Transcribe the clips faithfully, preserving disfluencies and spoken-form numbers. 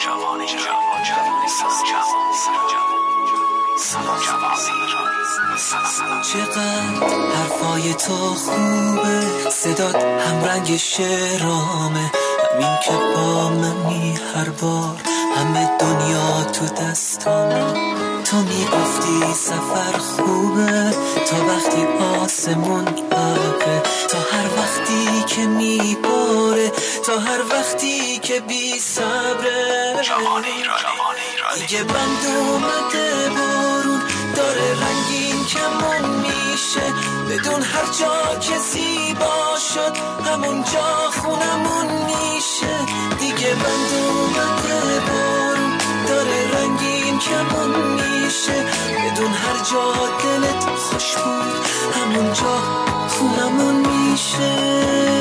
جوانی چقدر حرفای تو خوبه، صدات همرنگ شعرامه، همین که با منی هر بار همه دنیا تو دستامه. تو میگفتی سفر خوبه تا وقتی آسمون آبه، تا هر وقتی که میباره، تا هر وقتی که بی صبره. جوانی ایرانی دیگه بند اومده بارون داره رنگین کمون میشه، بدون هر جا که زیبا شد همون جا خونمون میشه. دیگه بند اومده بارون داره رنگین کمون میشه، بدون هر جا دلت خوش بود همون جا خونمون میشه.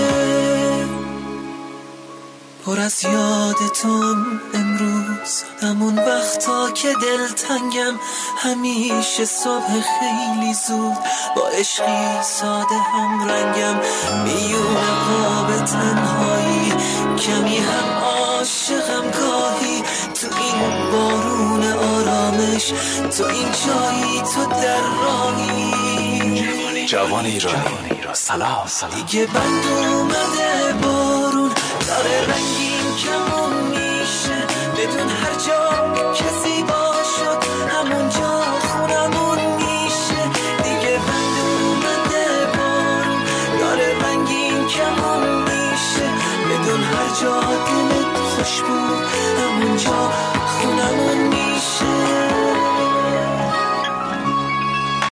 پر از یادتون امروز همون وقتا که دلتنگم، همیشه صبح خیلی زود با عشقی ساده هم رنگم، میونه قاب تنهایی کمی هم عاشقم گاهی، تو این بارون آرامش، تو این جایی تو در راهی. جوانی ایرانی سلام سلام. دیگه بند اومده بارون داره رنگین کمون میشه، بدون هر جا که زیبا شد همون جا خونمون میشه. دیگه بند اومده بارون داره رنگین کمون میشه، بدون هر جا